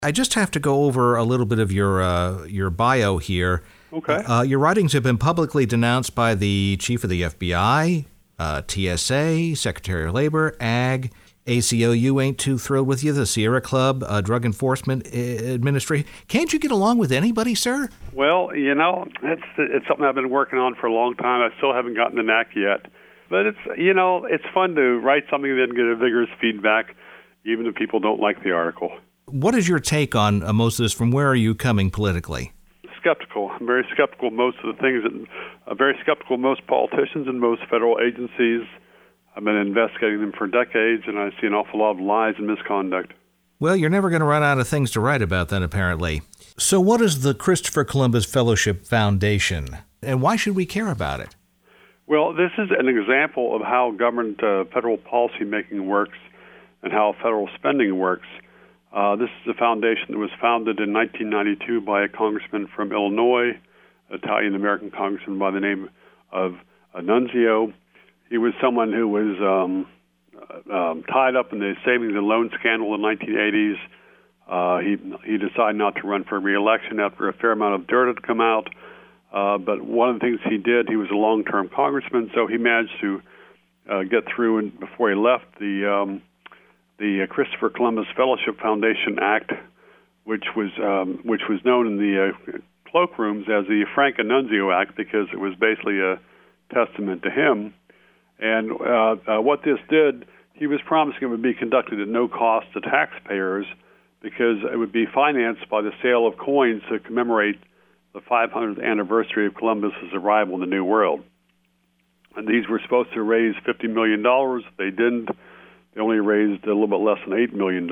I just have to go over a little bit of your bio here. Okay. Your writings have been publicly denounced by the chief of the FBI, TSA, Secretary of Labor, AG, ACLU ain't too thrilled with you, the Sierra Club, Drug Enforcement Administration. Can't you get along with anybody, sir? Well, it's something I've been working on for a long time. I still haven't gotten the knack yet. But it's fun to write something and then get a vigorous feedback, even if people don't like the article. What is your take on most of this? From where are you coming politically? Skeptical. I'm very skeptical of most of the things. I'm very skeptical of most politicians and most federal agencies. I've been investigating them for decades, and I see an awful lot of lies and misconduct. Well, you're never going to run out of things to write about then, apparently. So what is the Christopher Columbus Fellowship Foundation, and why should we care about it? Well, this is an example of how government federal policymaking works and how federal spending works. This is a foundation that was founded in 1992 by a congressman from Illinois, Italian-American congressman by the name of Nunzio. He was someone who was tied up in the savings and loan scandal in the 1980s. He decided not to run for re-election after a fair amount of dirt had come out. But one of the things he did, he was a long-term congressman, so he managed to get through, and before he left, the Christopher Columbus Fellowship Foundation Act, which was known in the cloakrooms as the Frank Annunzio Act, because it was basically a testament to him. And what this did, he was promising it would be conducted at no cost to taxpayers, because it would be financed by the sale of coins to commemorate the 500th anniversary of Columbus's arrival in the New World. And these were supposed to raise $50 million. They didn't. They only raised a little bit less than $8 million.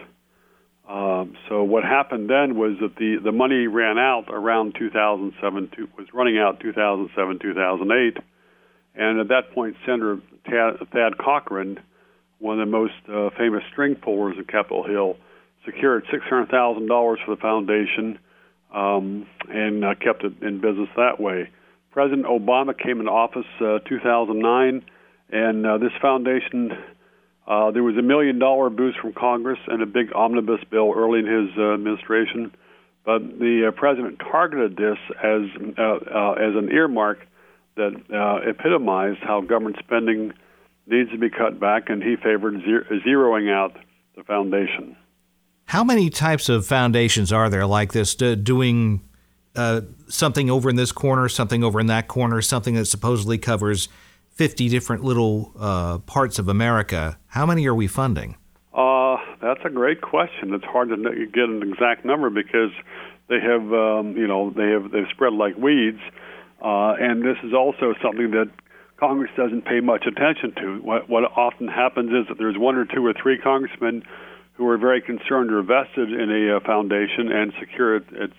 So what happened then was that the money ran out around 2007, was running out 2007, 2008. And at that point, Senator Thad Cochran, one of the most famous string pullers at Capitol Hill, secured $600,000 for the foundation and kept it in business that way. President Obama came into office 2009, and this foundation, there was $1 million boost from Congress and a big omnibus bill early in his administration. But the president targeted this as an earmark that epitomized how government spending needs to be cut back, and he favored zeroing out the foundation. How many types of foundations are there like this, doing something over in this corner, something over in that corner, something that supposedly covers 50 different little parts of America? How many are we funding? That's a great question. It's hard to get an exact number because they have, they've spread like weeds. And this is also something that Congress doesn't pay much attention to. What often happens is that there's one or two or three congressmen who are very concerned or vested in a foundation and secure its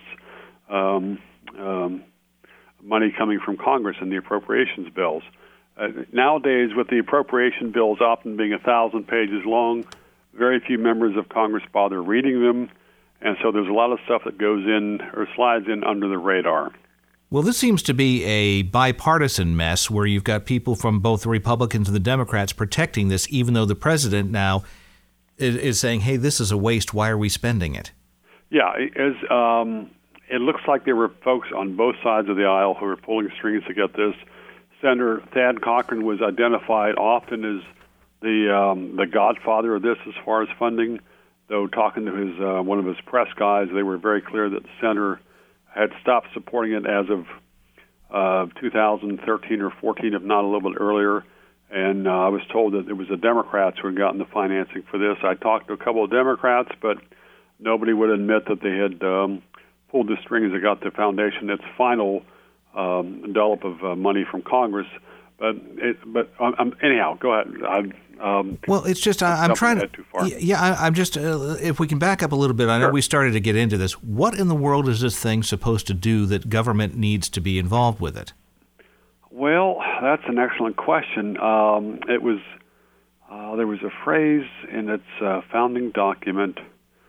money coming from Congress in the appropriations bills. Nowadays, with the appropriation bills often being 1,000 pages long, very few members of Congress bother reading them, and so there's a lot of stuff that goes in or slides in under the radar. Well, this seems to be a bipartisan mess where you've got people from both the Republicans and the Democrats protecting this, even though the president now is saying, hey, this is a waste. Why are we spending it? Yeah, it looks like there were folks on both sides of the aisle who were pulling strings to get this. Senator Thad Cochran was identified often as the godfather of this as far as funding, though talking to his one of his press guys, they were very clear that the senator had stopped supporting it as of 2013 or 14, if not a little bit earlier. And I was told that it was the Democrats who had gotten the financing for this. I talked to a couple of Democrats, but nobody would admit that they had pulled the strings that got the foundation its final dollop of money from Congress. Anyhow, go ahead. Well, it's just I'm trying to. Too far. Yeah, I'm just. If we can back up a little bit, I know we started to get into this. What in the world is this thing supposed to do that government needs to be involved with it? Well, that's an excellent question. There was a phrase in its founding document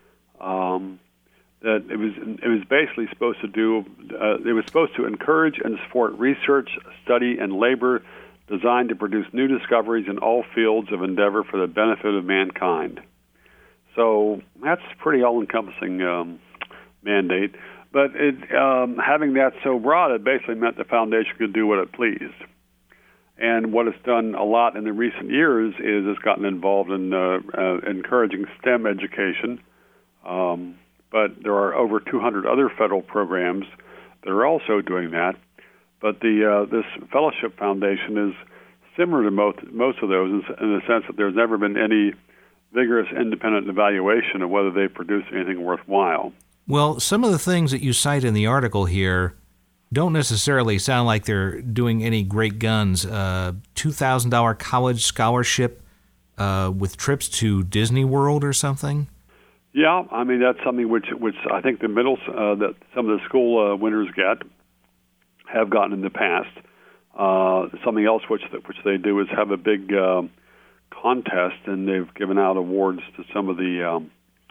that it was basically supposed to do. It was supposed to encourage and support research, study, and labor designed to produce new discoveries in all fields of endeavor for the benefit of mankind. So that's a pretty all-encompassing mandate. But having that so broad, it basically meant the foundation could do what it pleased. And what it's done a lot in the recent years is it's gotten involved in encouraging STEM education. But there are over 200 other federal programs that are also doing that. But this fellowship foundation is similar to most of those in the sense that there's never been any vigorous independent evaluation of whether they produce anything worthwhile. Well, some of the things that you cite in the article here don't necessarily sound like they're doing any great guns. $2,000 college scholarship with trips to Disney World or something? Yeah, I mean, that's something which I think that some of the school winners have gotten in the past. Something else which they do is have a big contest, and they've given out awards to some of the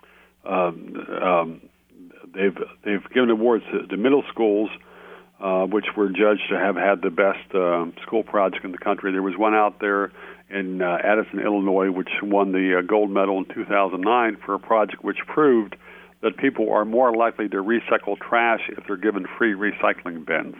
they've given awards to middle schools, which were judged to have had the best school project in the country. There was one out there in Addison, Illinois, which won the gold medal in 2009 for a project which proved that people are more likely to recycle trash if they're given free recycling bins.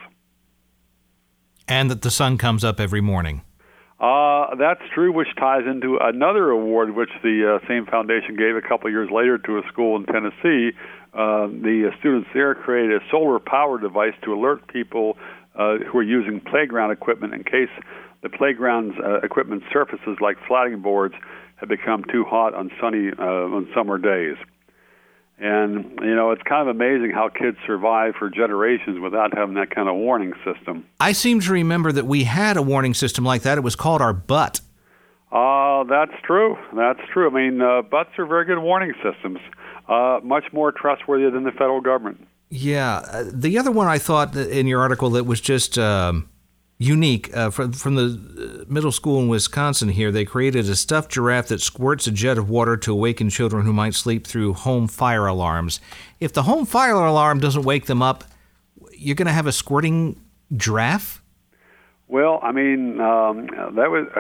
And that the sun comes up every morning. That's true, which ties into another award which the same foundation gave a couple of years later to a school in Tennessee. The students there created a solar power device to alert people who are using playground equipment in case the playground's equipment surfaces like flatting boards have become too hot on summer days. And, it's kind of amazing how kids survive for generations without having that kind of warning system. I seem to remember that we had a warning system like that. It was called our butt. That's true. That's true. I mean, butts are very good warning systems, much more trustworthy than the federal government. Yeah. The other one I thought in your article that was just unique, from the middle school in Wisconsin here, they created a stuffed giraffe that squirts a jet of water to awaken children who might sleep through home fire alarms. If the home fire alarm doesn't wake them up, you're going to have a squirting giraffe? Well, I mean, that was...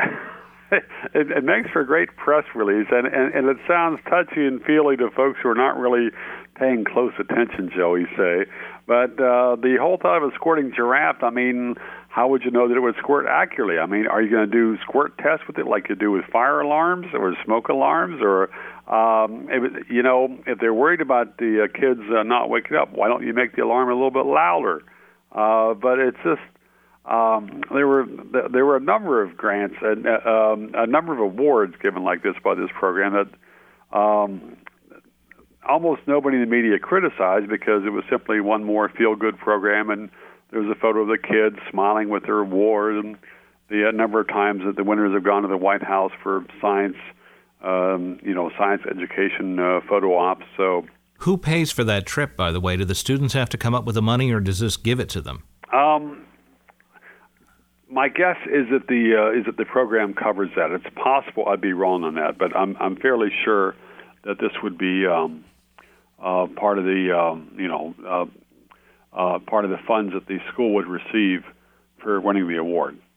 it makes for a great press release, and it sounds touchy and feely to folks who are not really paying close attention, shall we say. But the whole thought of a squirting giraffe, I mean, how would you know that it would squirt accurately? I mean, are you going to do squirt tests with it like you do with fire alarms or smoke alarms? Or, if they're worried about the kids not waking up, why don't you make the alarm a little bit louder? But it's just... there were a number of grants and a number of awards given like this by this program that almost nobody in the media criticized because it was simply one more feel-good program, and there was a photo of the kids smiling with their award, and the number of times that the winners have gone to the White House for science education photo ops. So, who pays for that trip, by the way? Do the students have to come up with the money, or does this give it to them? My guess is that the program covers that. It's possible I'd be wrong on that, but I'm fairly sure that this would be part of the part of the funds that the school would receive for winning the award.